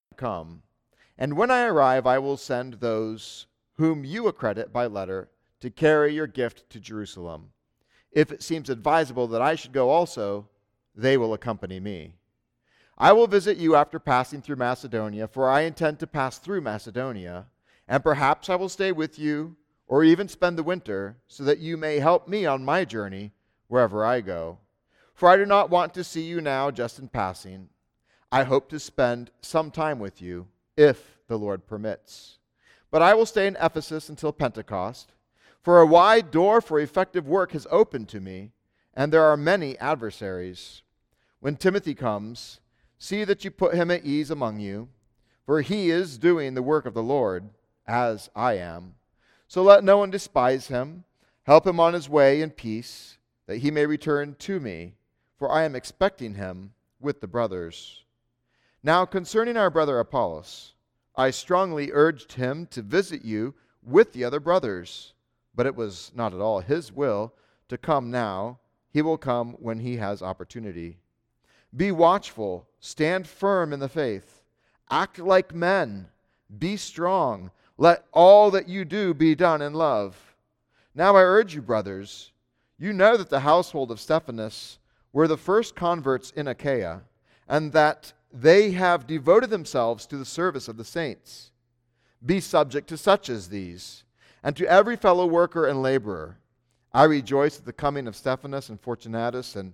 come. And when I arrive, I will send those whom you accredit by letter to carry your gift to Jerusalem. If it seems advisable that I should go also, they will accompany me. I will visit you after passing through Macedonia, for I intend to pass through Macedonia, and perhaps I will stay with you or even spend the winter, so that you may help me on my journey wherever I go. For I do not want to see you now just in passing. I hope to spend some time with you, if the Lord permits. But I will stay in Ephesus until Pentecost, for a wide door for effective work has opened to me, and there are many adversaries. When Timothy comes, see that you put him at ease among you, for he is doing the work of the Lord, as I am. So let no one despise him. Help him on his way in peace, that he may return to me, for I am expecting him with the brothers. Now concerning our brother Apollos, I strongly urged him to visit you with the other brothers, but it was not at all his will to come now. He will come when he has opportunity. Be watchful, stand firm in the faith, act like men, be strong. Let all that you do be done in love. Now I urge you, brothers, you know that the household of Stephanas were the first converts in Achaia, and that they have devoted themselves to the service of the saints. Be subject to such as these, and to every fellow worker and laborer. I rejoice at the coming of Stephanas and Fortunatus and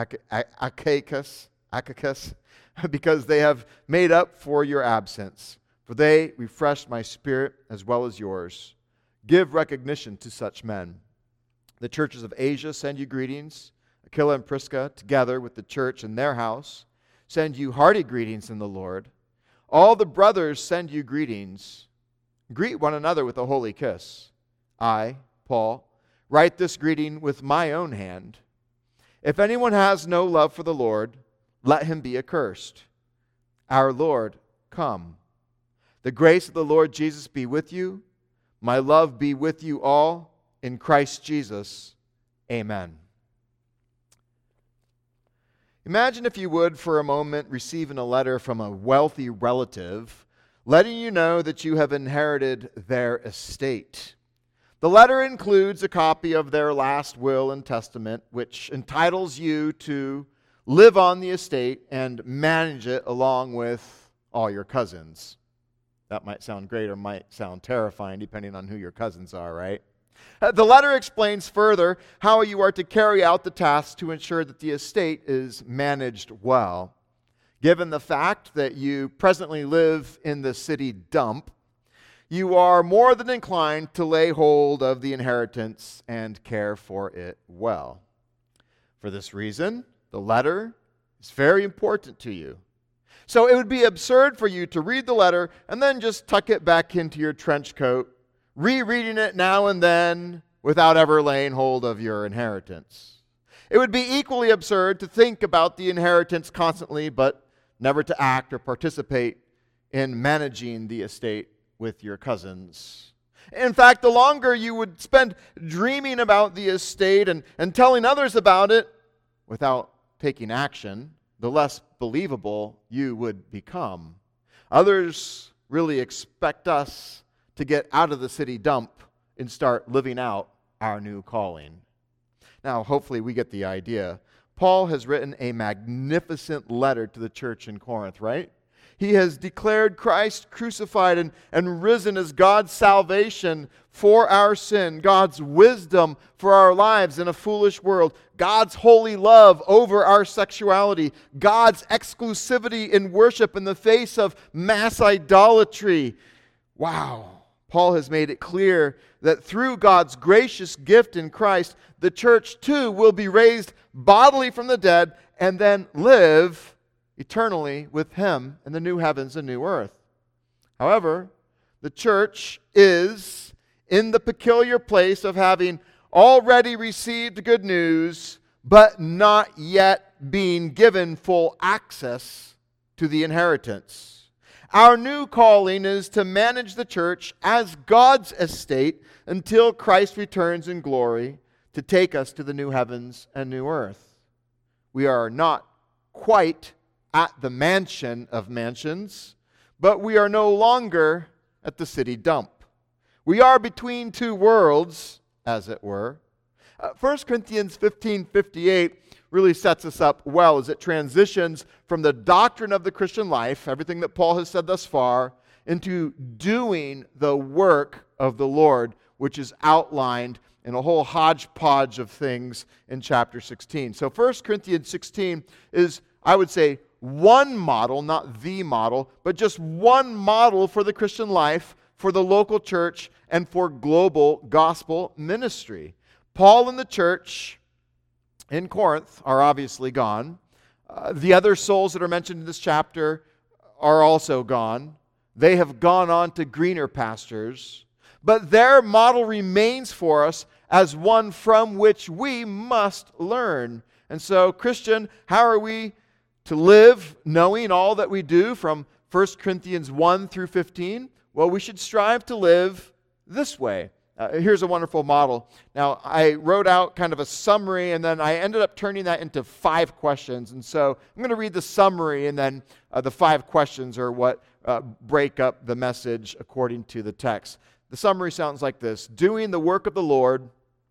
Achaicus, because they have made up for your absence. For they refreshed my spirit as well as yours. Give recognition to such men. The churches of Asia send you greetings. Aquila and Prisca, together with the church in their house, send you hearty greetings in the Lord. All the brothers send you greetings. Greet one another with a holy kiss. I, Paul, write this greeting with my own hand. If anyone has no love for the Lord, let him be accursed. Our Lord, come. The grace of the Lord Jesus be with you. My love be with you all. In Christ Jesus. Amen. Imagine, if you would, for a moment, receiving a letter from a wealthy relative letting you know that you have inherited their estate. The letter includes a copy of their last will and testament, which entitles you to live on the estate and manage it along with all your cousins. That might sound great or might sound terrifying, depending on who your cousins are, right? The letter explains further how you are to carry out the tasks to ensure that the estate is managed well. Given the fact that you presently live in the city dump, you are more than inclined to lay hold of the inheritance and care for it well. For this reason, the letter is very important to you. So it would be absurd for you to read the letter and then just tuck it back into your trench coat, rereading it now and then without ever laying hold of your inheritance. It would be equally absurd to think about the inheritance constantly, but never to act or participate in managing the estate with your cousins. In fact, the longer you would spend dreaming about the estate and telling others about it without taking action, the less believable you would become. Others really expect us to get out of the city dump and start living out our new calling. Now, hopefully we get the idea. Paul has written a magnificent letter to the church in Corinth, right? He has declared Christ crucified and risen as God's salvation for our sin, God's wisdom for our lives in a foolish world, God's holy love over our sexuality, God's exclusivity in worship in the face of mass idolatry. Wow. Paul has made it clear that through God's gracious gift in Christ, the church too will be raised bodily from the dead and then live eternally with Him in the new heavens and new earth. However, the church is in the peculiar place of having already received good news, but not yet being given full access to the inheritance. Our new calling is to manage the church as God's estate until Christ returns in glory to take us to the new heavens and new earth. We are not quite at the mansion of mansions, but we are no longer at the city dump. We are between two worlds, as it were. 1 Corinthians 15:58 really sets us up well as it transitions from the doctrine of the Christian life, everything that Paul has said thus far, into doing the work of the Lord, which is outlined in a whole hodgepodge of things in chapter 16. So 1 Corinthians 16 is, I would say, one model, not the model, but just one model for the Christian life, for the local church, and for global gospel ministry. Paul and the church in Corinth are obviously gone. The other souls that are mentioned in this chapter are also gone. They have gone on to greener pastures. But their model remains for us as one from which we must learn. And so, Christian, how are we to live knowing all that we do from 1 Corinthians 1 through 15? Well, we should strive to live this way. Here's a wonderful model. Now, I wrote out kind of a summary, and then I ended up turning that into 5 questions. And so I'm going to read the summary, and then the 5 questions are what break up the message according to the text. The summary sounds like this. Doing the work of the Lord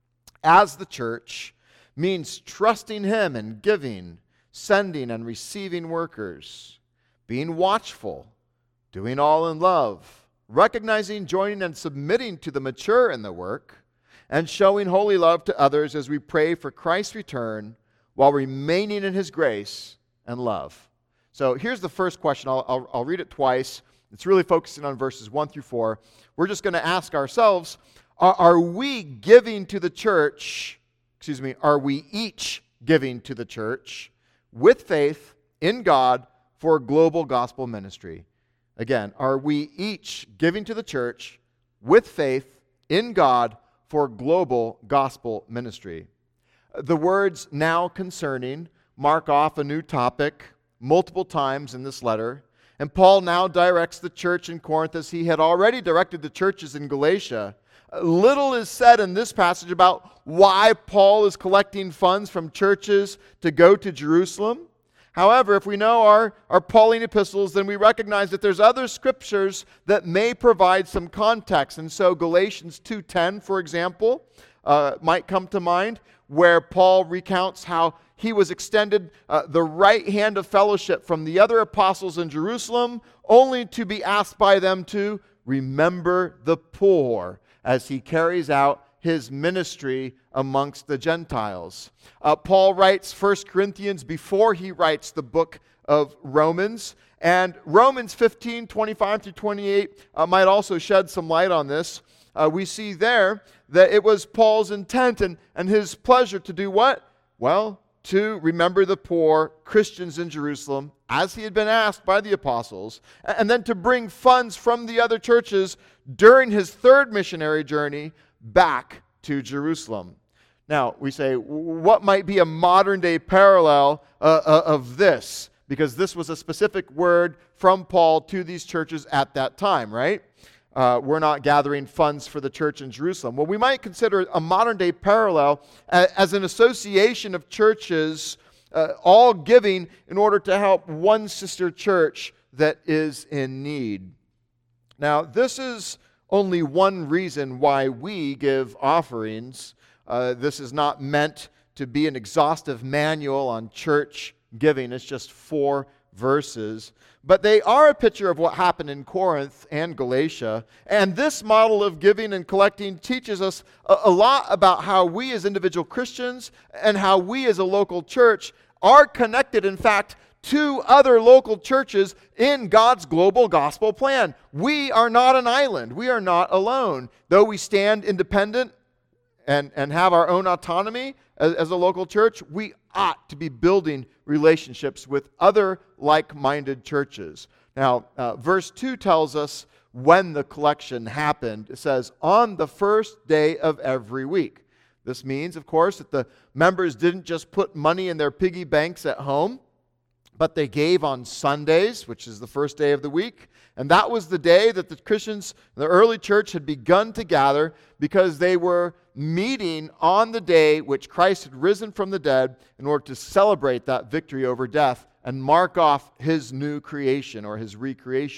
as the church means trusting Him and giving, sending and receiving workers, being watchful, doing all in love, recognizing, joining, and submitting to the mature in the work, and showing holy love to others as we pray for Christ's return while remaining in His grace and love. So here's the first question. I'll read it twice. It's really focusing on verses 1 through 4. We're just going to ask ourselves, are we giving to the church, are we each giving to the church with faith in God for global gospel ministry? Again, are we each giving to the church with faith in God for global gospel ministry? The words "now concerning" mark off a new topic multiple times in this letter. And Paul now directs the church in Corinth as he had already directed the churches in Galatia. Little is said in this passage about why Paul is collecting funds from churches to go to Jerusalem. However, if we know our Pauline epistles, then we recognize that there's other scriptures that may provide some context. And so Galatians 2:10, for example, might come to mind, where Paul recounts how he was extended the right hand of fellowship from the other apostles in Jerusalem, only to be asked by them to remember the poor as he carries out his ministry amongst the Gentiles. Paul writes 1 Corinthians before he writes the book of Romans. And Romans 15:25 through 28 might also shed some light on this. We see there that it was Paul's intent and his pleasure to do what? Well, to remember the poor Christians in Jerusalem, as he had been asked by the apostles, and then to bring funds from the other churches during his third missionary journey back to Jerusalem. Now, we say, what might be a modern-day parallel of this? Because this was a specific word from Paul to these churches at that time, right? We're not gathering funds for the church in Jerusalem. Well, we might consider a modern-day parallel as an association of churches all giving in order to help one sister church that is in need. Now, this is only one reason why we give offerings. This is not meant to be an exhaustive manual on church giving. It's just 4 verses. But they are a picture of what happened in Corinth and Galatia. And this model of giving and collecting teaches us a lot about how we as individual Christians and how we as a local church are connected, in fact, to other local churches in God's global gospel plan. We are not an island. We are not alone. Though we stand independent and have our own autonomy as a local church, we ought to be building relationships with other like-minded churches. Now, verse 2 tells us when the collection happened. It says, on the first day of every week. This means, of course, that the members didn't just put money in their piggy banks at home, but they gave on Sundays, which is the first day of the week. And that was the day that the Christians, the early church, had begun to gather because they were meeting on the day which Christ had risen from the dead in order to celebrate that victory over death and mark off his new creation or his recreation.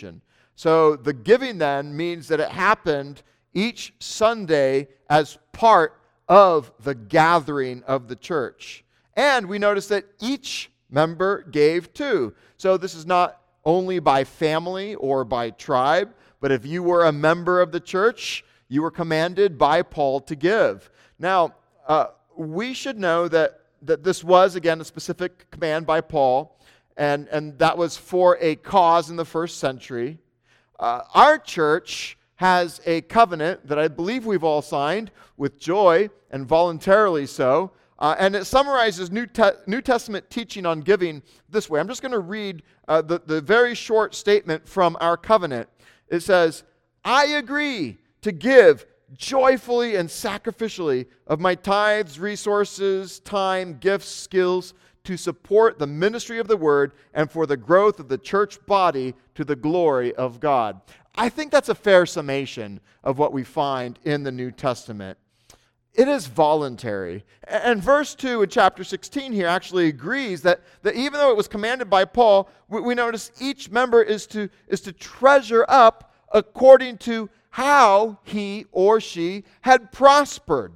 So the giving then means that it happened each Sunday as part of the gathering of the church. And we notice that each member gave too. So this is not only by family or by tribe, but if you were a member of the church, you were commanded by Paul to give. Now, we should know that this was, again, a specific command by Paul, and that was for a cause in the first century. Our church has a covenant that I believe we've all signed with joy and voluntarily so, and it summarizes New Testament teaching on giving this way. I'm just going to read the very short statement from our covenant. It says, "I agree to give joyfully and sacrificially of my tithes, resources, time, gifts, skills, to support the ministry of the word and for the growth of the church body to the glory of God." I think that's a fair summation of what we find in the New Testament. It is voluntary. And verse 2 in chapter 16 here actually agrees that even though it was commanded by Paul, we notice each member is to treasure up according to how he or she had prospered.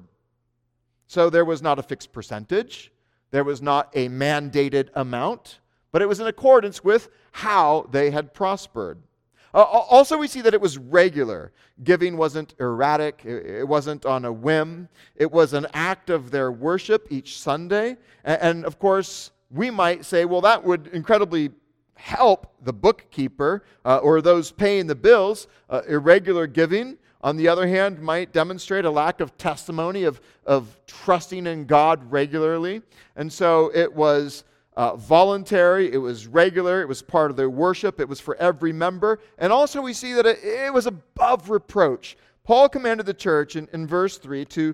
So there was not a fixed percentage. There was not a mandated amount, but it was in accordance with how they had prospered. Also, we see that it was regular. Giving wasn't erratic. It wasn't on a whim. It was an act of their worship each Sunday. And of course, we might say, well, that would incredibly help the bookkeeper or those paying the bills. Irregular giving, on the other hand, might demonstrate a lack of testimony of trusting in God regularly. And so it was voluntary, it was regular, it was part of their worship, it was for every member. And also we see that it was above reproach. Paul commanded the church in verse 3 to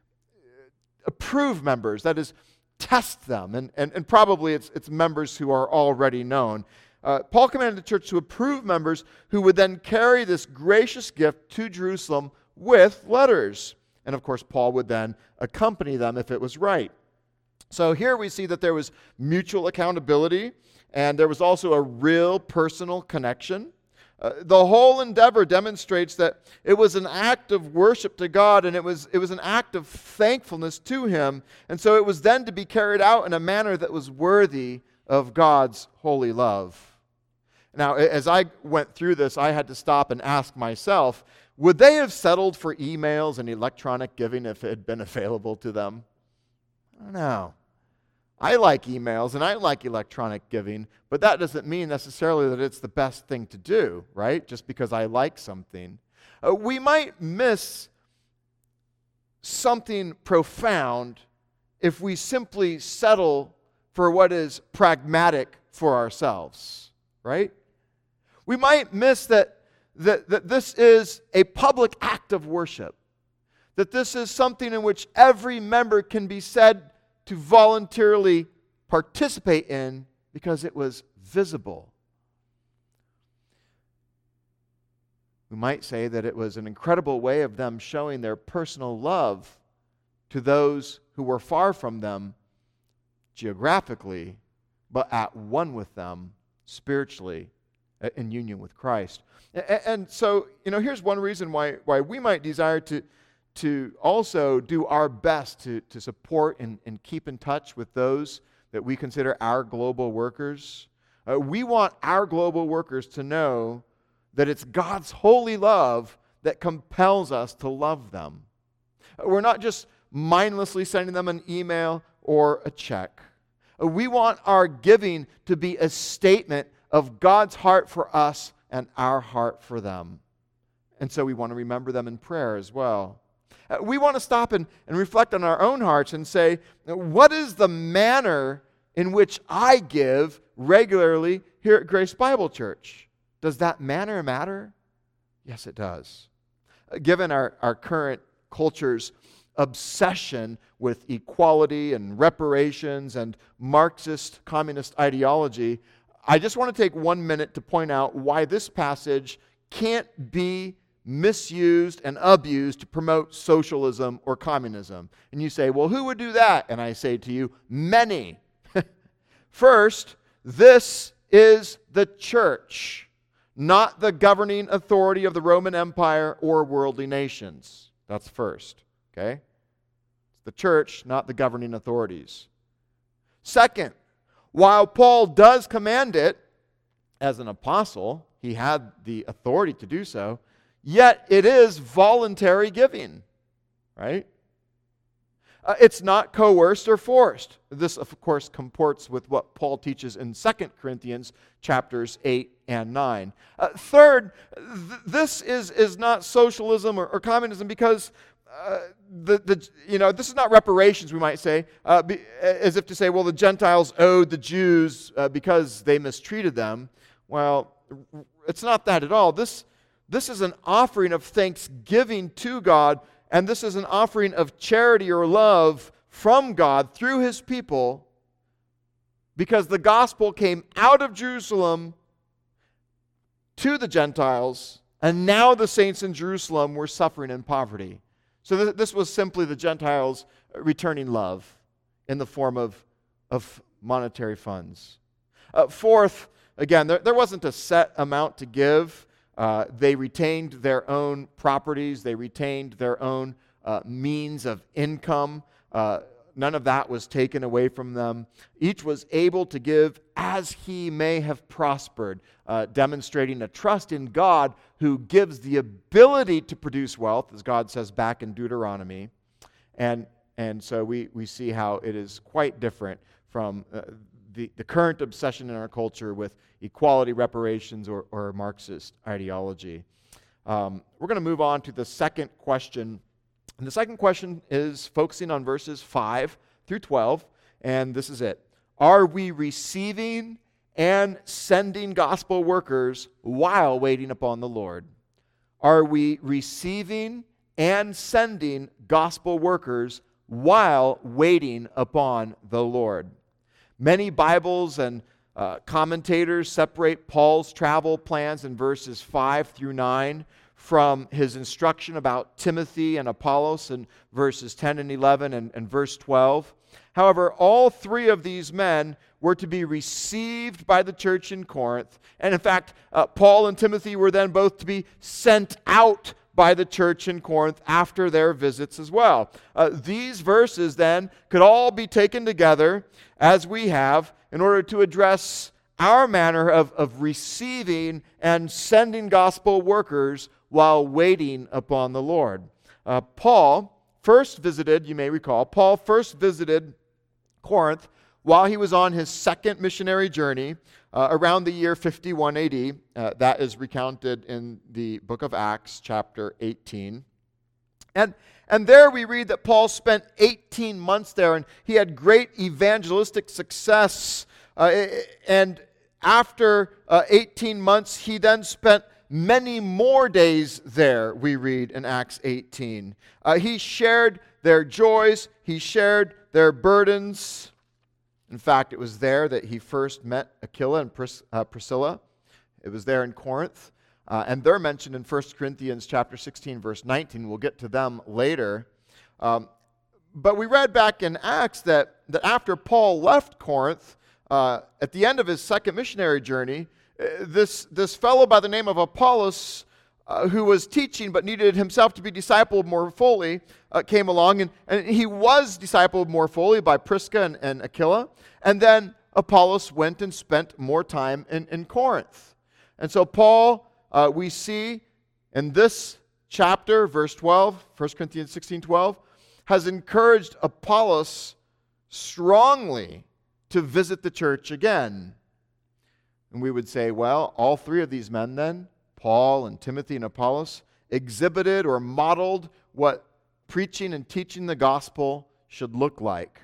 approve members, that is, test them. And probably it's members who are already known. Paul commanded the church to approve members who would then carry this gracious gift to Jerusalem with letters. And of course, Paul would then accompany them if it was right. So here we see that there was mutual accountability, and there was also a real personal connection. The whole endeavor demonstrates that it was an act of worship to God, and it was an act of thankfulness to Him. And so it was then to be carried out in a manner that was worthy of God's holy love. Now, as I went through this, I had to stop and ask myself, would they have settled for emails and electronic giving if it had been available to them? I don't know. I like emails and I like electronic giving, but that doesn't mean necessarily that it's the best thing to do, right? Just because I like something. We might miss something profound if we simply settle for what is pragmatic for ourselves, right? We might miss that this is a public act of worship, that this is something in which every member can be said to voluntarily participate in because it was visible. We might say that it was an incredible way of them showing their personal love to those who were far from them geographically, but at one with them spiritually in union with Christ. And so, here's one reason why we might desire to also do our best to support and keep in touch with those that we consider our global workers. We want our global workers to know that it's God's holy love that compels us to love them. We're not just mindlessly sending them an email or a check. We want our giving to be a statement of God's heart for us and our heart for them. And so we want to remember them in prayer as well. We want to stop and reflect on our own hearts and say, what is the manner in which I give regularly here at Grace Bible Church? Does that manner matter? Yes, it does. Given our current culture's obsession with equality and reparations and Marxist communist ideology, I just want to take 1 minute to point out why this passage can't be misused and abused to promote socialism or communism. And you say, well, who would do that? And I say to you, many. First, this is the church. not the governing authority of the Roman Empire or worldly nations. That's first, okay? It's the church, not the governing authorities. Second, while Paul does command it, as an apostle, he had the authority to do so, yet it is voluntary giving, right? It's not coerced or forced. This, of course, comports with what Paul teaches in 2 Corinthians chapters 8 and 9. Third, this is not socialism or communism because this is not reparations, we might say, as if to say, well, the Gentiles owed the Jews because they mistreated them. Well, it's not that at all. This is an offering of thanksgiving to God, and this is an offering of charity or love from God through His people, because the gospel came out of Jerusalem to the Gentiles, and now the saints in Jerusalem were suffering in poverty. So this was simply the Gentiles returning love in the form of monetary funds. Fourth, again, there wasn't a set amount to give. They retained their own properties. They retained their own means of income. None of that was taken away from them. Each was able to give as he may have prospered, demonstrating a trust in God who gives the ability to produce wealth, as God says back in Deuteronomy. And so we see how it is quite different from the current obsession in our culture with equality, reparations, or Marxist ideology. We're going to move on to the second question. And the second question is focusing on verses 5 through 12, and this is it. Are we receiving and sending gospel workers while waiting upon the Lord? Are we receiving and sending gospel workers while waiting upon the Lord? Many Bibles and commentators separate Paul's travel plans in verses 5 through 9 from his instruction about Timothy and Apollos in verses 10 and 11 and verse 12. However, all three of these men were to be received by the church in Corinth. And in fact, Paul and Timothy were then both to be sent out by the church in Corinth after their visits as well. These verses then could all be taken together as we have in order to address our manner of receiving and sending gospel workers while waiting upon the Lord. Paul first visited Corinth while he was on his second missionary journey around the year 51 AD. That is recounted in the book of Acts, chapter 18. And there we read that Paul spent 18 months there, and he had great evangelistic success. And after 18 months, he then spent many more days there, we read in Acts 18. He shared their joys. He shared their burdens. In fact, it was there that he first met Aquila and Priscilla. It was there in Corinth. And they're mentioned in 1 Corinthians chapter 16, verse 19. We'll get to them later. But we read back in Acts that after Paul left Corinth, at the end of his second missionary journey, this fellow by the name of Apollos, who was teaching but needed himself to be discipled more fully, came along, and he was discipled more fully by Prisca and Aquila. And then Apollos went and spent more time in Corinth. And so Paul, we see in this chapter, verse 12, 1 Corinthians 16:12, has encouraged Apollos strongly to visit the church again. And we would say, well, all three of these men then, Paul and Timothy and Apollos, exhibited or modeled what preaching and teaching the gospel should look like.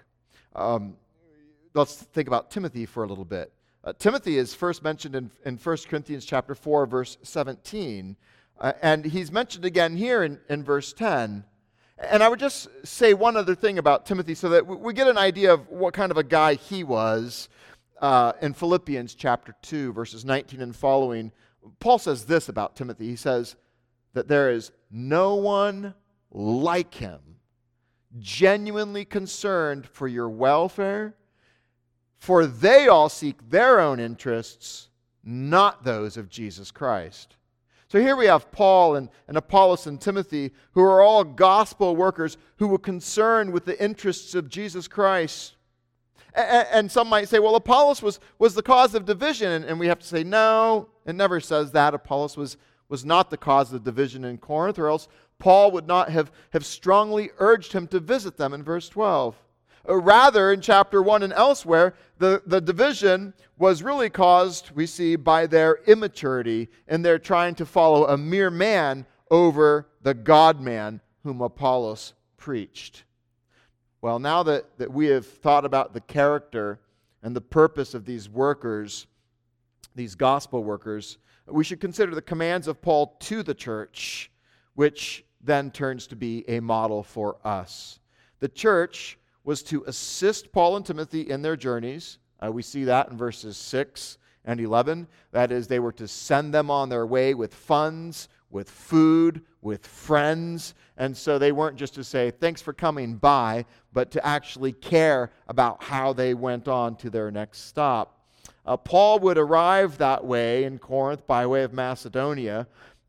Let's think about Timothy for a little bit. Timothy is first mentioned in 1 Corinthians chapter 4, verse 17. And he's mentioned again here in verse 10. And I would just say one other thing about Timothy so that we get an idea of what kind of a guy he was. In Philippians chapter 2, verses 19 and following, Paul says this about Timothy. He says that there is no one like him, genuinely concerned for your welfare, for they all seek their own interests, not those of Jesus Christ. So here we have Paul and Apollos and Timothy, who are all gospel workers who were concerned with the interests of Jesus Christ. And some might say, well, Apollos was the cause of division. And we have to say, no, it never says that. Apollos was not the cause of division in Corinth, or else Paul would not have strongly urged him to visit them in verse 12. Rather, in chapter 1 and elsewhere, the division was really caused, we see, by their immaturity and their trying to follow a mere man over the God-man whom Apollos preached. Well, now that we have thought about the character and the purpose of these workers, these gospel workers, we should consider the commands of Paul to the church, which then turns to be a model for us. The church was to assist Paul and Timothy in their journeys. We see that in verses 6 and 11. That is, they were to send them on their way with funds, with food, with friends. And so they weren't just to say, thanks for coming by, but to actually care about how they went on to their next stop. Paul would arrive that way in Corinth by way of Macedonia,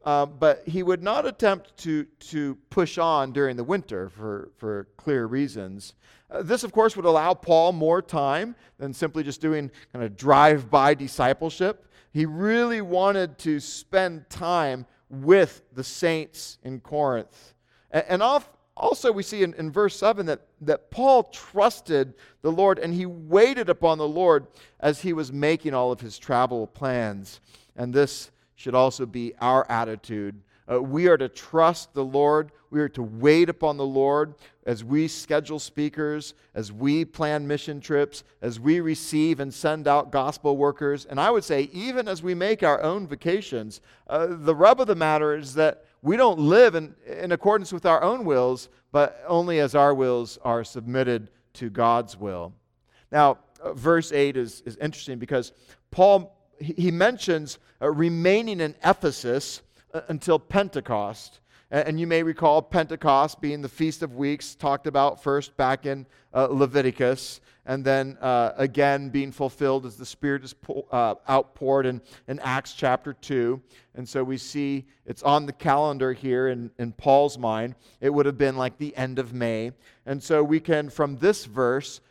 but he would not attempt to push on during the winter for clear reasons. This, of course, would allow Paul more time than simply just doing kind of drive-by discipleship. He really wanted to spend time with the saints in Corinth. And also we see in verse 7 that Paul trusted the Lord and he waited upon the Lord as he was making all of his travel plans. And this should also be our attitude. We are to trust the Lord. We are to wait upon the Lord as we schedule speakers, as we plan mission trips, as we receive and send out gospel workers. And I would say even as we make our own vacations, the rub of the matter is that we don't live in accordance with our own wills, but only as our wills are submitted to God's will. Now, verse 8 is interesting because Paul, he mentions remaining in Ephesus until Pentecost. And you may recall Pentecost being the Feast of Weeks, talked about first back in Leviticus, and then again being fulfilled as the Spirit is outpoured in Acts chapter 2. And so we see it's on the calendar here in Paul's mind. It would have been like the end of May. And so we can, from this verse,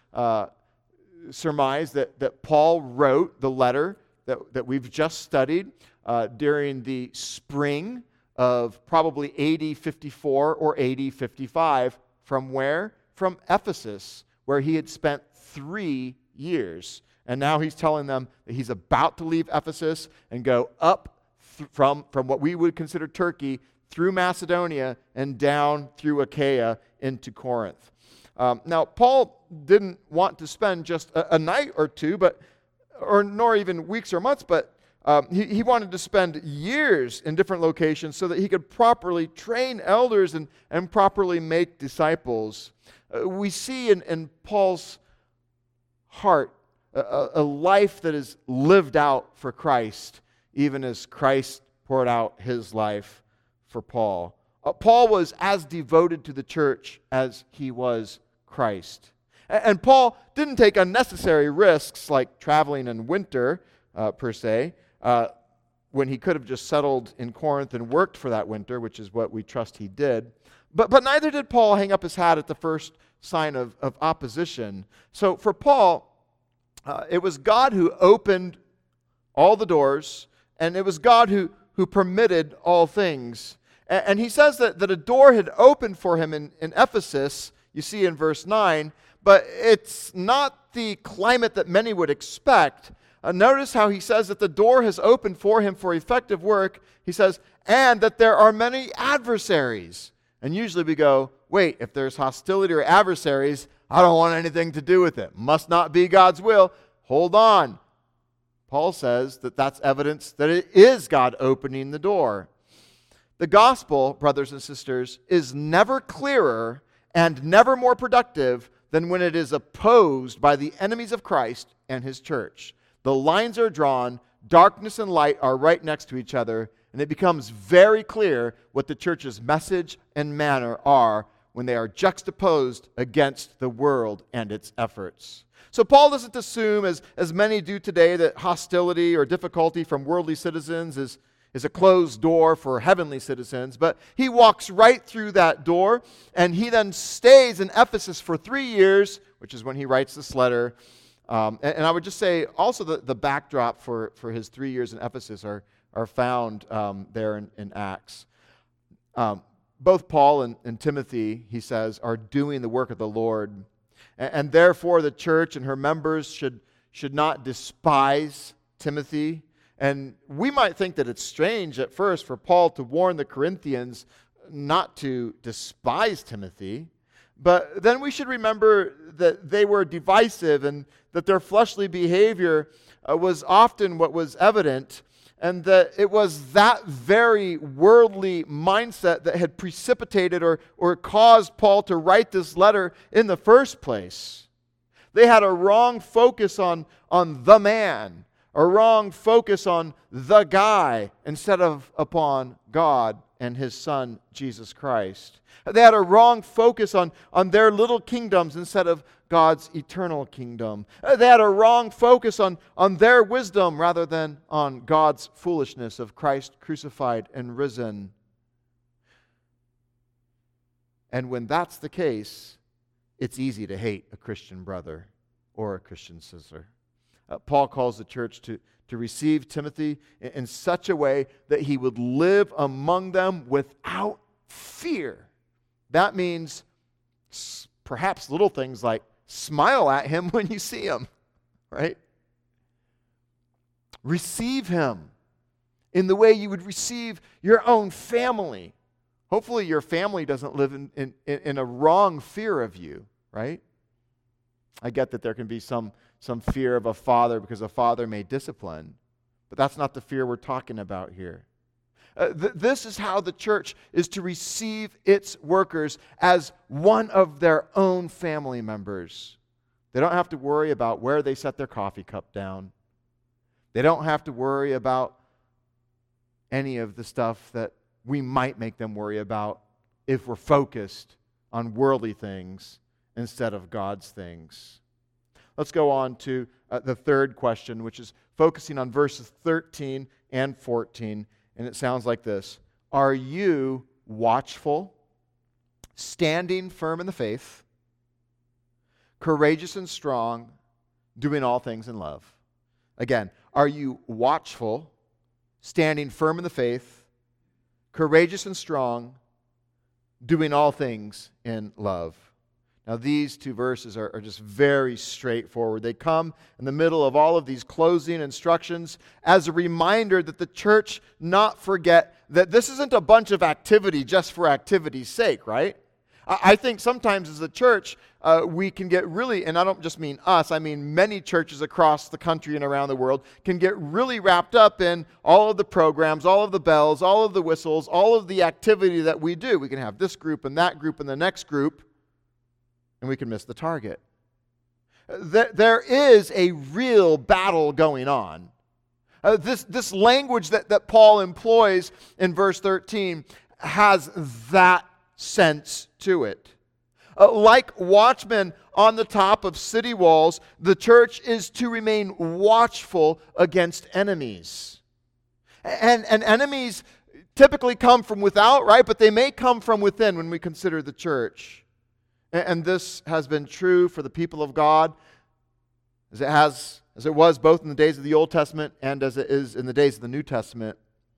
surmise that Paul wrote the letter that we've just studied during the spring of probably AD 54 or AD 55. From where? From Ephesus, where he had spent 3 years. And now he's telling them that he's about to leave Ephesus and go up from what we would consider Turkey through Macedonia and down through Achaia into Corinth. Now, Paul didn't want to spend just a night or two, nor even weeks or months, but he wanted to spend years in different locations so that he could properly train elders and properly make disciples. We see in Paul's heart a life that is lived out for Christ, even as Christ poured out his life for Paul. Paul was as devoted to the church as he was Christ. And Paul didn't take unnecessary risks like traveling in winter, per se, when he could have just settled in Corinth and worked for that winter, which is what we trust he did. But neither did Paul hang up his hat at the first sign of opposition. So for Paul, it was God who opened all the doors, and it was God who permitted all things. And he says that a door had opened for him in Ephesus, you see in verse 9, but it's not the climate that many would expect. Notice how he says that the door has opened for him for effective work. He says, and that there are many adversaries. And usually we go, wait, if there's hostility or adversaries, I don't want anything to do with it. Must not be God's will. Hold on. Paul says that that's evidence that it is God opening the door. The gospel, brothers and sisters, is never clearer and never more productive than when it is opposed by the enemies of Christ and his church. The lines are drawn, darkness and light are right next to each other, and it becomes very clear what the church's message and manner are when they are juxtaposed against the world and its efforts. So Paul doesn't assume, as many do today, that hostility or difficulty from worldly citizens is a closed door for heavenly citizens, but he walks right through that door, and he then stays in Ephesus for 3 years, which is when he writes this letter. And I would just say also the backdrop for his 3 years in Ephesus are found there in Acts. Both Paul and Timothy, he says, are doing the work of the Lord. And therefore the church and her members should not despise Timothy. And we might think that it's strange at first for Paul to warn the Corinthians not to despise Timothy. But then we should remember that they were divisive and that their fleshly behavior was often what was evident, and that it was that very worldly mindset that had precipitated or caused Paul to write this letter in the first place. They had a wrong focus on the man, a wrong focus on the guy instead of upon God and His Son, Jesus Christ. They had a wrong focus on their little kingdoms instead of God's eternal kingdom. They had a wrong focus on their wisdom rather than on God's foolishness of Christ crucified and risen. And when that's the case, it's easy to hate a Christian brother or a Christian sister. Paul calls the church to receive Timothy in such a way that he would live among them without fear. That means perhaps little things like smile at him when you see him, right? Receive him in the way you would receive your own family. Hopefully your family doesn't live in a wrong fear of you, right? I get that there can be some fear of a father because a father may discipline, but that's not the fear we're talking about here. This is how the church is to receive its workers as one of their own family members. They don't have to worry about where they set their coffee cup down. They don't have to worry about any of the stuff that we might make them worry about if we're focused on worldly things instead of God's things. Let's go on to the third question, which is focusing on verses 13 and 14. And it sounds like this: are you watchful, standing firm in the faith, courageous and strong, doing all things in love? Again, are you watchful, standing firm in the faith, courageous and strong, doing all things in love? Now, these two verses are just very straightforward. They come in the middle of all of these closing instructions as a reminder that the church not forget that this isn't a bunch of activity just for activity's sake, right? I think sometimes as a church, we can get really, and I don't just mean us, I mean many churches across the country and around the world, can get really wrapped up in all of the programs, all of the bells, all of the whistles, all of the activity that we do. We can have this group and that group and the next group, and we can miss the target. There is a real battle going on. This language that Paul employs in verse 13 has that sense to it. Like watchmen on the top of city walls, the church is to remain watchful against enemies. And enemies typically come from without, right? But they may come from within when we consider the church. And this has been true for the people of God as it was both in the days of the Old Testament and as it is in the days of the New Testament.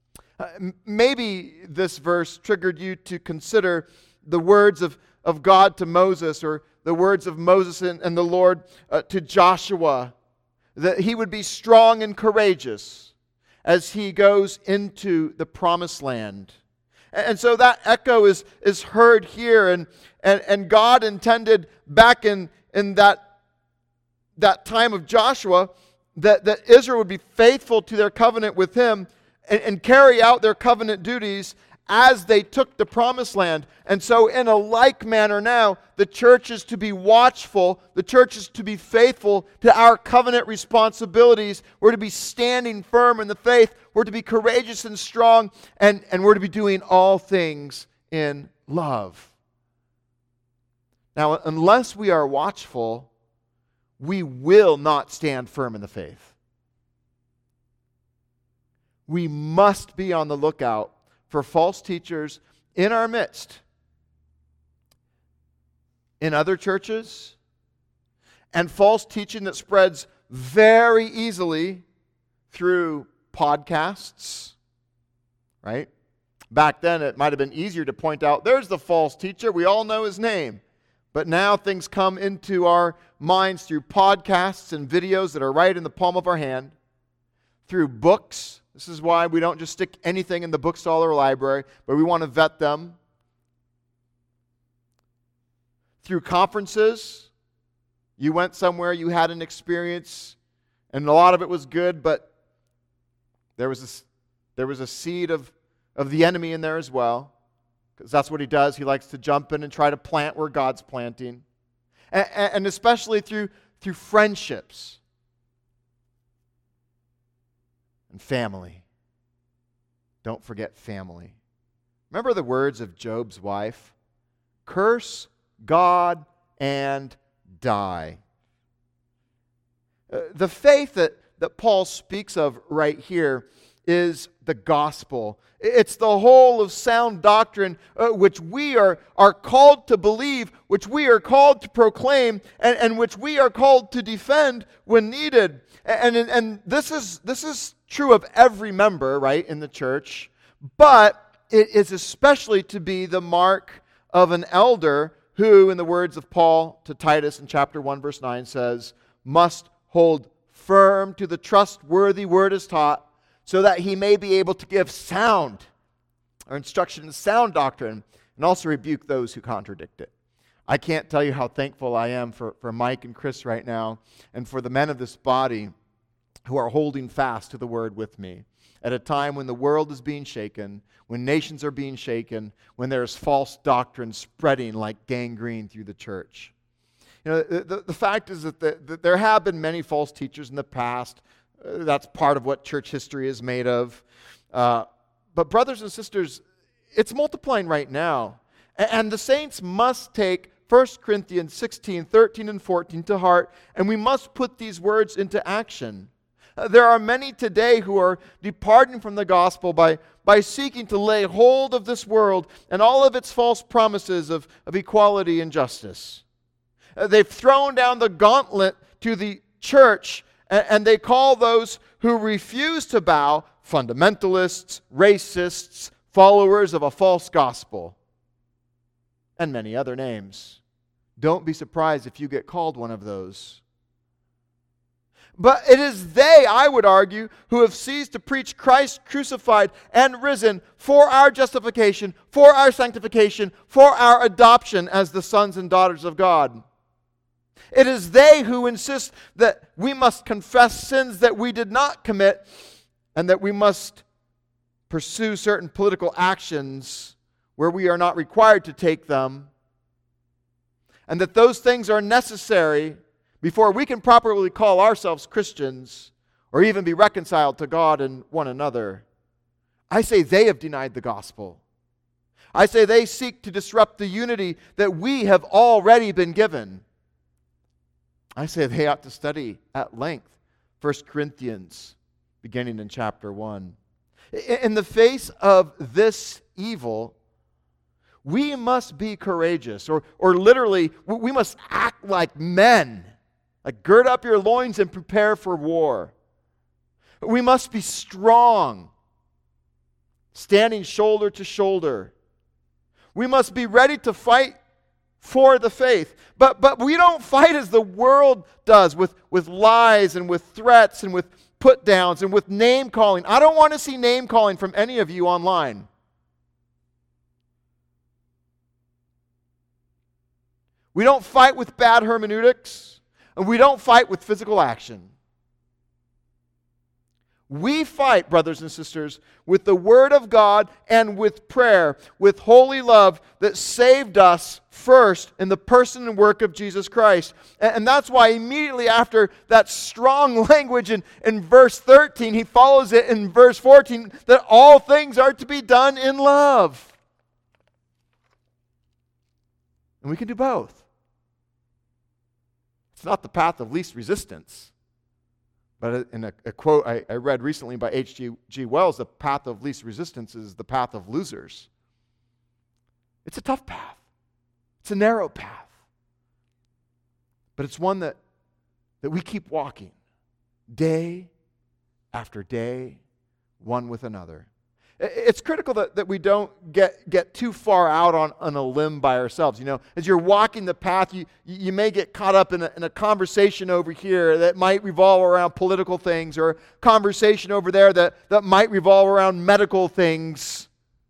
Maybe this verse triggered you to consider the words of God to Moses, or the words of Moses and the Lord to Joshua, that he would be strong and courageous as he goes into the promised land. And so that echo is heard here, and God intended back in that time of Joshua that Israel would be faithful to their covenant with him and carry out their covenant duties as they took the promised land. And so in a like manner now, the church is to be watchful, the church is to be faithful to our covenant responsibilities. We're to be standing firm in the faith, we're to be courageous and strong, and we're to be doing all things in love. Now, unless we are watchful, we will not stand firm in the faith. We must be on the lookout for false teachers in our midst, in other churches, and false teaching that spreads very easily through podcasts, right? Back then, it might have been easier to point out, there's the false teacher. We all know his name. But now things come into our minds through podcasts and videos that are right in the palm of our hand, through books. This is why we don't just stick anything in the bookstall or library, but we want to vet them. Through conferences. You went somewhere, you had an experience, and a lot of it was good, but there was a seed of the enemy in there as well. Because that's what he does. He likes to jump in and try to plant where God's planting. And especially through friendships and family. Don't forget family. Remember the words of Job's wife? Curse God and die. The faith that Paul speaks of right here is the gospel. It's the whole of sound doctrine which we are called to believe, which we are called to proclaim, and which we are called to defend when needed. And this is true of every member, right, in the church, but it is especially to be the mark of an elder who, in the words of Paul to Titus in chapter 1, verse 9, says, must hold firm to the trustworthy word as taught, so that he may be able to give sound or instruction in sound doctrine and also rebuke those who contradict it. I can't tell you how thankful I am for Mike and Chris right now and for the men of this body who are holding fast to the word with me at a time when the world is being shaken, when nations are being shaken, when there's false doctrine spreading like gangrene through the church. You know, the fact is that there have been many false teachers in the past. That's part of what church history is made of. But brothers and sisters, it's multiplying right now. And the saints must take 1 Corinthians 16, 13, and 14 to heart, and we must put these words into action. There are many today who are departing from the gospel by seeking to lay hold of this world and all of its false promises of equality and justice. They've thrown down the gauntlet to the church, and they call those who refuse to bow fundamentalists, racists, followers of a false gospel, and many other names. Don't be surprised if you get called one of those. But it is they, I would argue, who have ceased to preach Christ crucified and risen for our justification, for our sanctification, for our adoption as the sons and daughters of God. It is they who insist that we must confess sins that we did not commit and that we must pursue certain political actions where we are not required to take them, and that those things are necessary before we can properly call ourselves Christians or even be reconciled to God and one another. I say they have denied the gospel. I say they seek to disrupt the unity that we have already been given. I say they ought to study at length 1 Corinthians, beginning in chapter 1. In the face of this evil, we must be courageous, or literally, we must act like men. Like, gird up your loins and prepare for war. We must be strong, standing shoulder to shoulder. We must be ready to fight for the faith. But we don't fight as the world does, with lies and with threats and with put-downs and with name-calling. I don't want to see name-calling from any of you online. We don't fight with bad hermeneutics. And we don't fight with physical action. We fight, brothers and sisters, with the Word of God and with prayer, with holy love that saved us first in the person and work of Jesus Christ. And that's why immediately after that strong language in verse 13, he follows it in verse 14, that all things are to be done in love. And we can do both. It's not the path of least resistance. But in a quote I read recently by H.G. Wells, the path of least resistance is the path of losers. It's a tough path. It's a narrow path. But it's one that we keep walking day after day, one with another. It's critical that we don't get too far out on a limb by ourselves. You know, as you're walking the path, you may get caught up in a conversation over here that might revolve around political things, or a conversation over there that might revolve around medical things.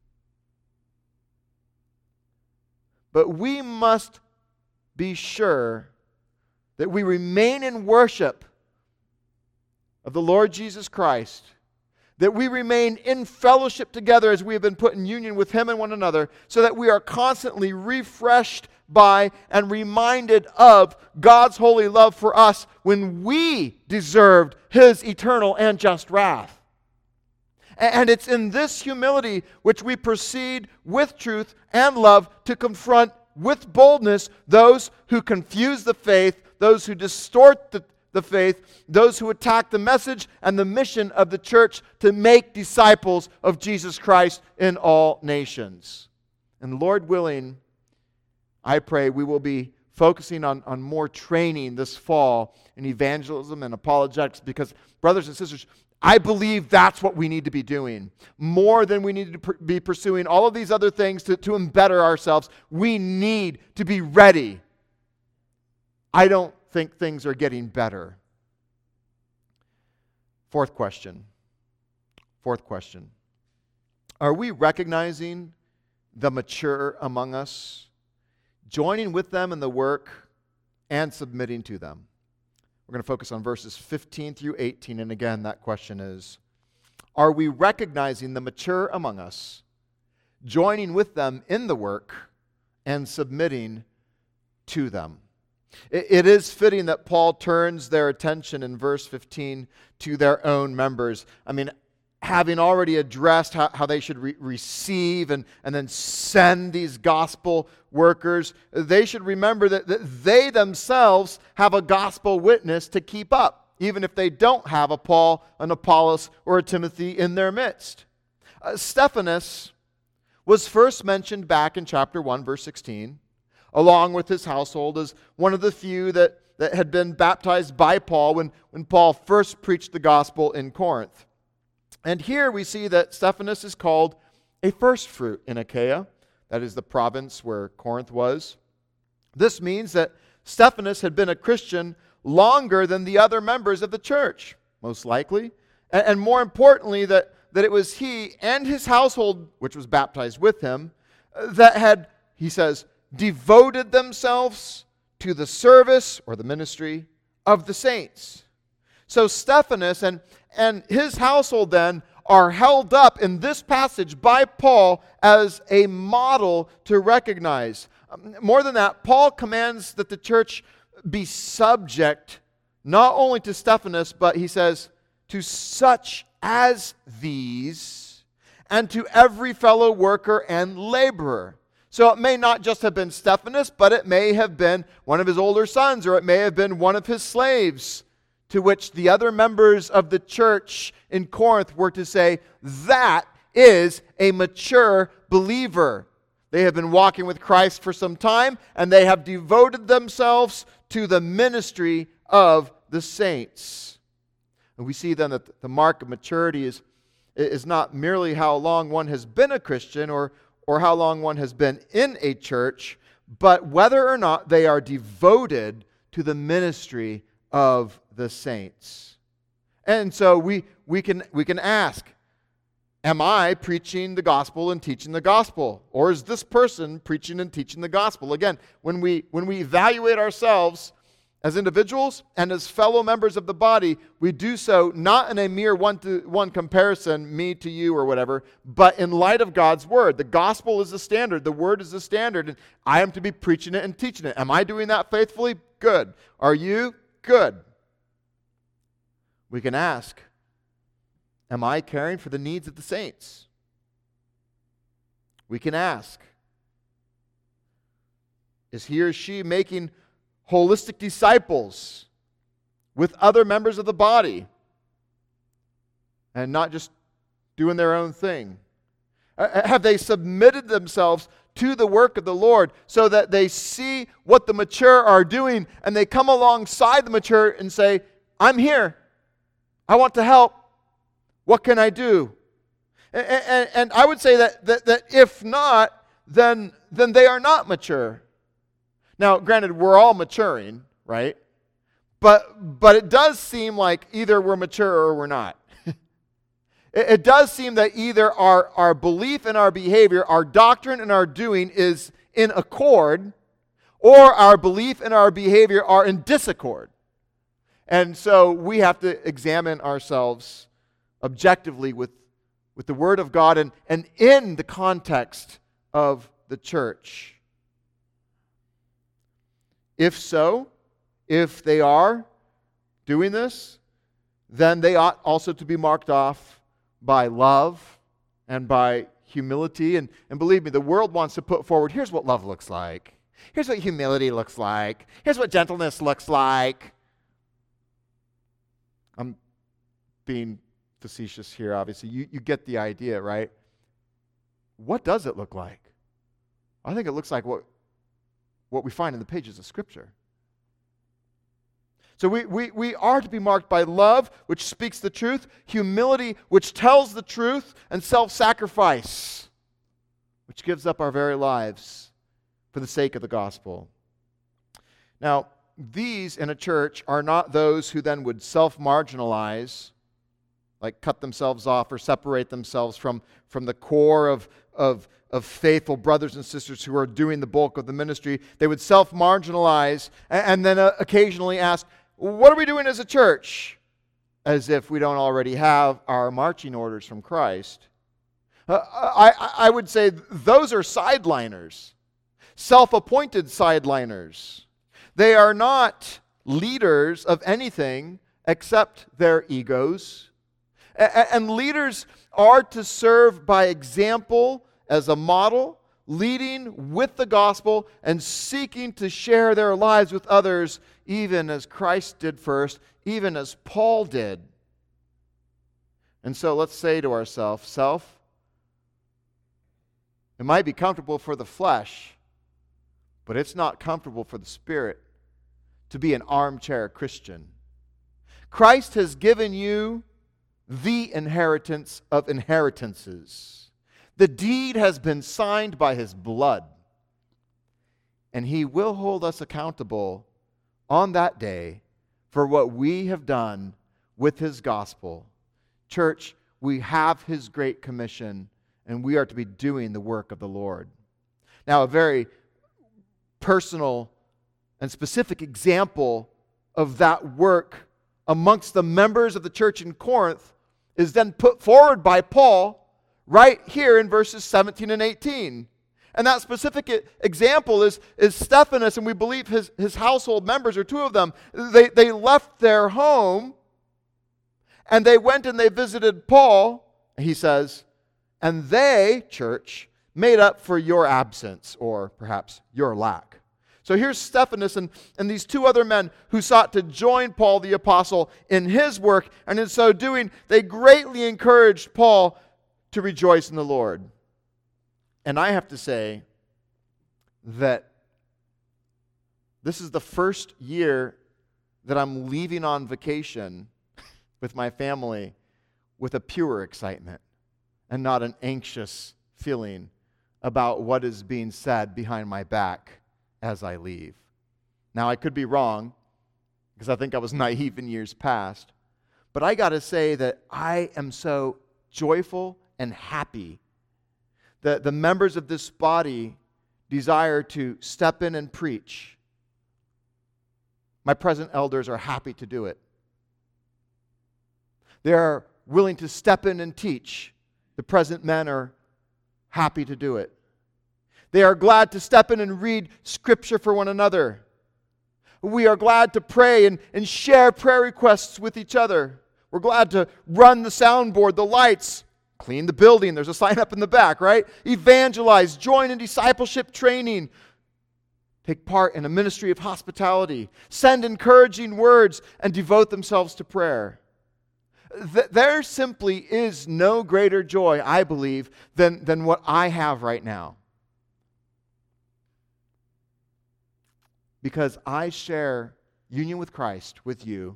But we must be sure that we remain in worship of the Lord Jesus Christ, that we remain in fellowship together as we have been put in union with Him and one another, so that we are constantly refreshed by and reminded of God's holy love for us when we deserved His eternal and just wrath. And it's in this humility which we proceed with truth and love to confront with boldness those who confuse the faith, those who distort the faith, those who attack the message and the mission of the church to make disciples of Jesus Christ in all nations. And Lord willing, I pray we will be focusing on more training this fall in evangelism and apologetics, because, brothers and sisters, I believe that's what we need to be doing. More than we need to be pursuing all of these other things to embetter ourselves. We need to be ready. I don't think things are getting better. Fourth question. Are we recognizing the mature among us, joining with them in the work, and submitting to them? We're going to focus on verses 15 through 18. And again, that question is, are we recognizing the mature among us, joining with them in the work, and submitting to them? It is fitting that Paul turns their attention in verse 15 to their own members. I mean, having already addressed how they should receive and then send these gospel workers, they should remember that they themselves have a gospel witness to keep up, even if they don't have a Paul, an Apollos, or a Timothy in their midst. Stephanas was first mentioned back in chapter 1, verse 16, along with his household, as one of the few that had been baptized by Paul when Paul first preached the gospel in Corinth. And here we see that Stephanas is called a first fruit in Achaia. That is the province where Corinth was. This means that Stephanas had been a Christian longer than the other members of the church, most likely. And more importantly, that it was he and his household, which was baptized with him, that had, he says, devoted themselves to the service or the ministry of the saints. So Stephanas and his household then are held up in this passage by Paul as a model to recognize. More than that, Paul commands that the church be subject not only to Stephanas, but he says, to such as these, and to every fellow worker and laborer. So it may not just have been Stephanas, but it may have been one of his older sons, or it may have been one of his slaves, to which the other members of the church in Corinth were to say, that is a mature believer. They have been walking with Christ for some time, and they have devoted themselves to the ministry of the saints. And we see then that the mark of maturity is not merely how long one has been a Christian or how long one has been in a church, but whether or not they are devoted to the ministry of the saints. And so we can ask, am I preaching the gospel and teaching the gospel? Or is this person preaching and teaching the gospel? Again, when we evaluate ourselves as individuals and as fellow members of the body, we do so not in a mere one-to-one comparison, me to you or whatever, but in light of God's word. The gospel is the standard. The word is the standard. And I am to be preaching it and teaching it. Am I doing that faithfully? Good. Are you? Good. We can ask, am I caring for the needs of the saints? We can ask, is he or she making holistic disciples with other members of the body and not just doing their own thing? Have they submitted themselves to the work of the Lord so that they see what the mature are doing and they come alongside the mature and say, I'm here. I want to help. What can I do? And I would say that if not, then they are not mature. Now, granted, we're all maturing, right? But it does seem like either we're mature or we're not. It does seem that either our belief and our behavior, our doctrine and our doing is in accord, or our belief and our behavior are in disaccord. And so we have to examine ourselves objectively with the Word of God and in the context of the church. If so, if they are doing this, then they ought also to be marked off by love and by humility. And believe me, the world wants to put forward, here's what love looks like. Here's what humility looks like. Here's what gentleness looks like. I'm being facetious here, obviously. You get the idea, right? What does it look like? I think it looks like what we find in the pages of Scripture. So we are to be marked by love, which speaks the truth, humility, which tells the truth, and self-sacrifice, which gives up our very lives for the sake of the gospel. Now, these in a church are not those who then would self-marginalize, like cut themselves off or separate themselves from the core of faithful brothers and sisters who are doing the bulk of the ministry. They would self-marginalize and then occasionally ask, what are we doing as a church? As if we don't already have our marching orders from Christ. I would say those are sideliners, self-appointed sideliners. They are not leaders of anything except their egos. And leaders are to serve by example as a model, leading with the gospel and seeking to share their lives with others, even as Christ did first, even as Paul did. And so let's say to ourselves, self, it might be comfortable for the flesh, but it's not comfortable for the spirit to be an armchair Christian. Christ has given you the inheritance of inheritances. The deed has been signed by His blood, and He will hold us accountable on that day for what we have done with His gospel. Church, we have His great commission, and we are to be doing the work of the Lord. Now, a very personal and specific example of that work amongst the members of the church in Corinth is then put forward by Paul right here in verses 17 and 18. And that specific example is Stephanas, and we believe his household members, or two of them, they left their home and they went and they visited Paul, he says, and they, church, made up for your absence, or perhaps your lack. So here's Stephanas and these two other men who sought to join Paul the apostle in his work, and in so doing, they greatly encouraged Paul to rejoice in the Lord. And I have to say that this is the first year that I'm leaving on vacation with my family with a pure excitement and not an anxious feeling about what is being said behind my back as I leave. Now, I could be wrong, because I think I was naive in years past, but I got to say that I am so joyful and happy that the members of this body desire to step in and preach. My present elders are happy to do it. They are willing to step in and teach. The present men are happy to do it. They are glad to step in and read Scripture for one another. We are glad to pray and share prayer requests with each other. We're glad to run the soundboard, the lights, clean the building. There's a sign up in the back, right? Evangelize, join in discipleship training. take part in a ministry of hospitality, send encouraging words, and devote themselves to prayer. There simply is no greater joy, I believe, than what I have right now. Because I share union with Christ with you,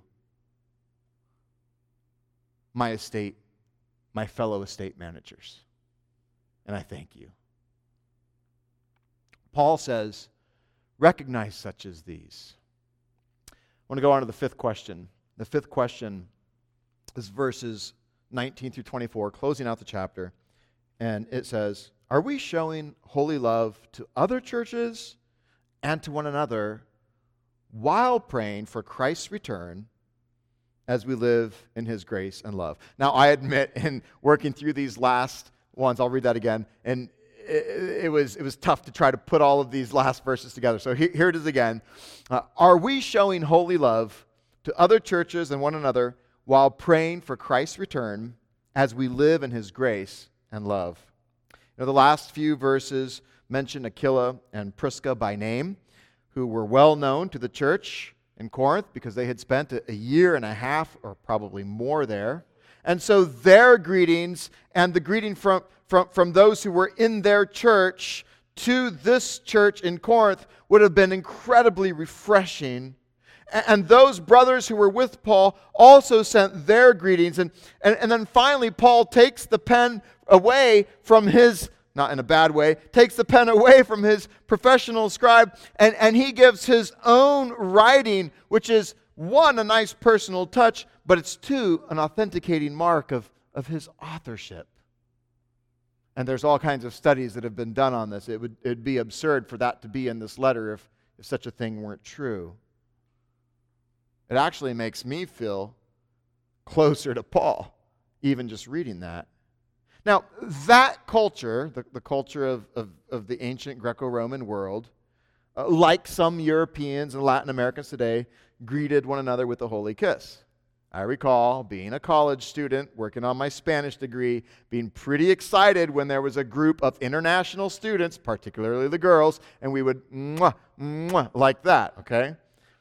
my estate, my fellow estate managers. And I thank you. Paul says, recognize such as these. I want to go on to the fifth question. The fifth question is verses 19 through 24, closing out the chapter. And it says, are we showing holy love to other churches and to one another while praying for Christ's return as we live in his grace and love? Now, I admit, in working through these last ones, I'll read that again, and it was tough to try to put all of these last verses together. So here it is again. Are we showing holy love to other churches and one another while praying for Christ's return as we live in his grace and love? You know, the last few verses mention Aquila and Prisca by name, who were well known to the church in Corinth because they had spent a year and a half or probably more there. And so their greetings and the greeting from those who were in their church to this church in Corinth would have been incredibly refreshing. And those brothers who were with Paul also sent their greetings. And then finally, Paul takes the pen away from his, not in a bad way, takes the pen away from his professional scribe, and he gives his own writing, which is, one, a nice personal touch, but it's two, an authenticating mark of his authorship. And there's all kinds of studies that have been done on this. It'd be absurd for that to be in this letter if such a thing weren't true. It actually makes me feel closer to Paul, even just reading that. Now, that culture, the culture of the ancient Greco-Roman world, like some Europeans and Latin Americans today, greeted one another with a holy kiss. I recall being a college student, working on my Spanish degree, being pretty excited when there was a group of international students, particularly the girls, and we would mwah, mwah, like that, okay?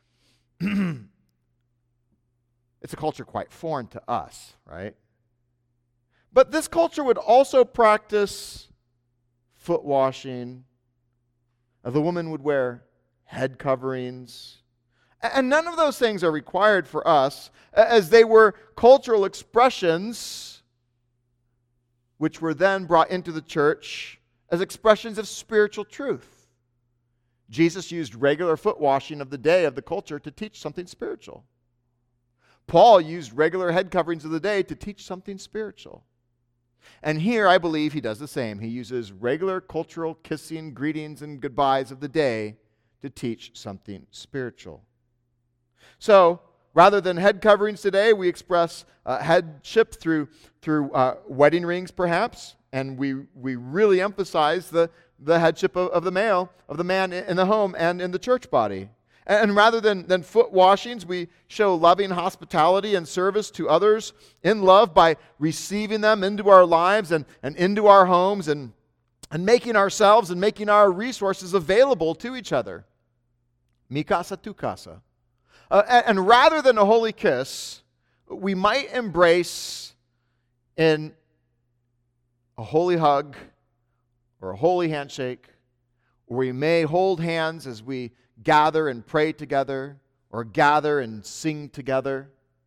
It's a culture quite foreign to us, right? But this culture would also practice foot washing. The woman would wear head coverings. And none of those things are required for us, as they were cultural expressions which were then brought into the church as expressions of spiritual truth. Jesus used regular foot washing of the day of the culture to teach something spiritual. Paul used regular head coverings of the day to teach something spiritual. And here I believe he does the same. He uses regular cultural kissing, greetings, and goodbyes of the day to teach something spiritual. So, rather than head coverings today, we express headship through wedding rings, perhaps, and we really emphasize the headship of the man in the home and in the church body. And rather than foot washings, we show loving hospitality and service to others in love by receiving them into our lives and into our homes and making ourselves and making our resources available to each other. Mi casa, tu casa. And rather than a holy kiss, we might embrace in a holy hug or a holy handshake, or we may hold hands as we gather and pray together, or gather and sing together.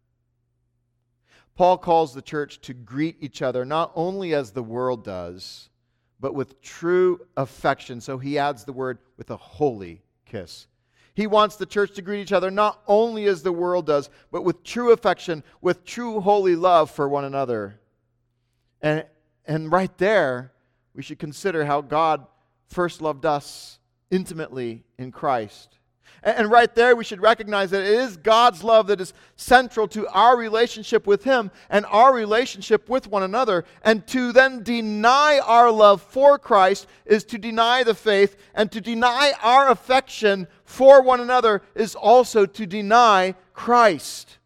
Paul calls the church to greet each other not only as the world does, but with true affection. So he adds the word with a holy kiss. He wants the church to greet each other not only as the world does, but with true affection, with true holy love for one another. And right there, we should consider how God first loved us intimately in Christ. And right there, we should recognize that it is God's love that is central to our relationship with Him and our relationship with one another. And to then deny our love for Christ is to deny the faith, and to deny our affection for one another is also to deny Christ.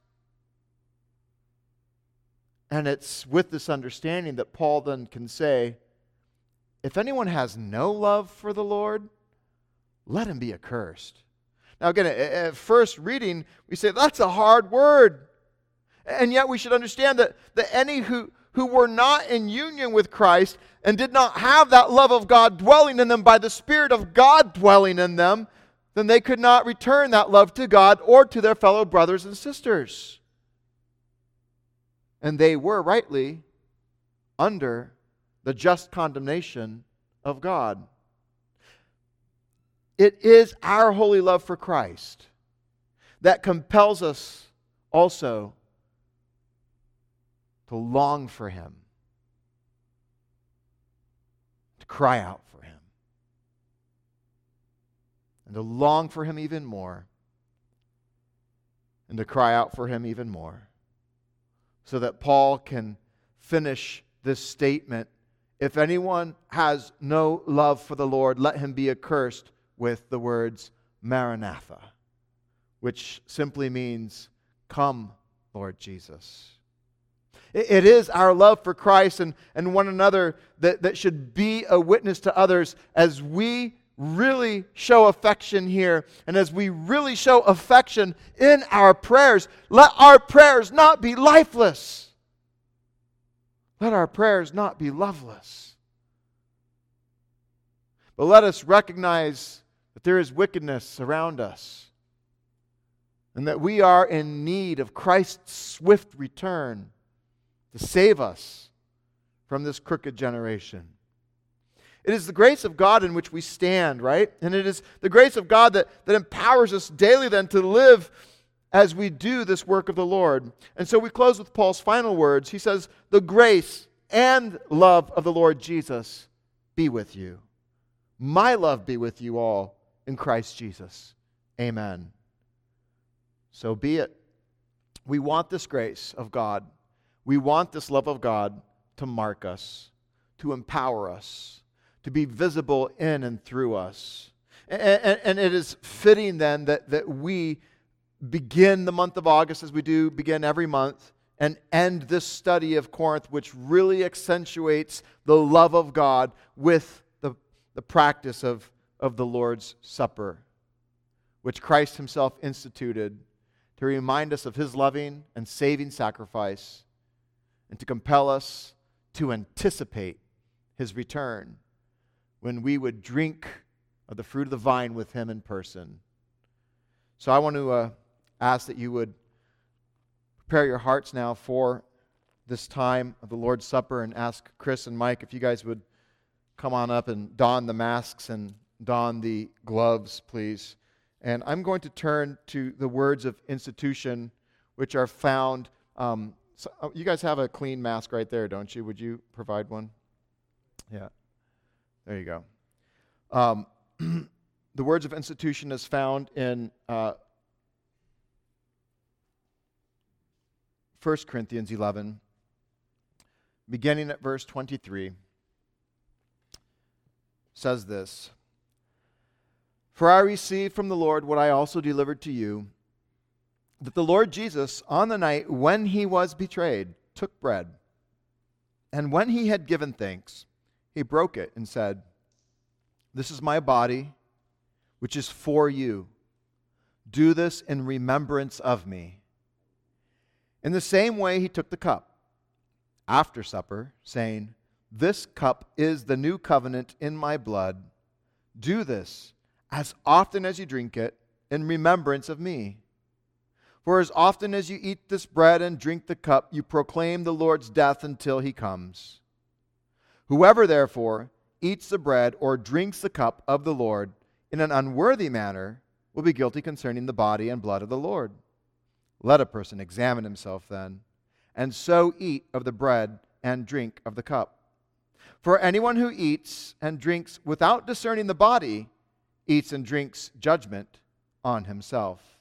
And it's with this understanding that Paul then can say, if anyone has no love for the Lord, let him be accursed. Now again, at first reading, we say that's a hard word. And yet we should understand that any who were not in union with Christ and did not have that love of God dwelling in them by the Spirit of God dwelling in them, then they could not return that love to God or to their fellow brothers and sisters. And they were rightly under the just condemnation of God. It is our holy love for Christ that compels us also to long for Him, to cry out for Him, and to long for Him even more, and to cry out for Him even more, so that Paul can finish this statement, if anyone has no love for the Lord, let him be accursed, with the words Maranatha, which simply means, come, Lord Jesus. It is our love for Christ and one another that should be a witness to others as we really show affection here and as we really show affection in our prayers. Let our prayers not be lifeless. Let our prayers not be loveless. But let us recognize that there is wickedness around us and that we are in need of Christ's swift return to save us from this crooked generation. It is the grace of God in which we stand, right? And it is the grace of God that empowers us daily then to live as we do this work of the Lord. And so we close with Paul's final words. He says, the grace and love of the Lord Jesus be with you. My love be with you all in Christ Jesus. Amen. So be it. We want this grace of God. We want this love of God to mark us, to empower us, to be visible in and through us. And it is fitting then that we begin the month of August, as we do begin every month, and end this study of Corinth, which really accentuates the love of God with the practice of the Lord's Supper, which Christ Himself instituted to remind us of His loving and saving sacrifice and to compel us to anticipate His return when we would drink of the fruit of the vine with Him in person. So I want to ask that you would prepare your hearts now for this time of the Lord's Supper and ask Chris and Mike if you guys would come on up and don the masks and don the gloves, please. And I'm going to turn to the words of institution, which are found. You guys have a clean mask right there, don't you? Would you provide one? Yeah. There you go. The words of institution is found in 1 Corinthians 11, beginning at verse 23. Says this, for I received from the Lord what I also delivered to you, that the Lord Jesus, on the night when He was betrayed, took bread, and when He had given thanks, He broke it and said, this is my body, which is for you. Do this in remembrance of me. In the same way He took the cup after supper, saying, this cup is the new covenant in my blood. Do this as often as you drink it in remembrance of me. For as often as you eat this bread and drink the cup, you proclaim the Lord's death until He comes. Whoever therefore eats the bread or drinks the cup of the Lord in an unworthy manner will be guilty concerning the body and blood of the Lord. Let a person examine himself then, and so eat of the bread and drink of the cup. For anyone who eats and drinks without discerning the body eats and drinks judgment on himself.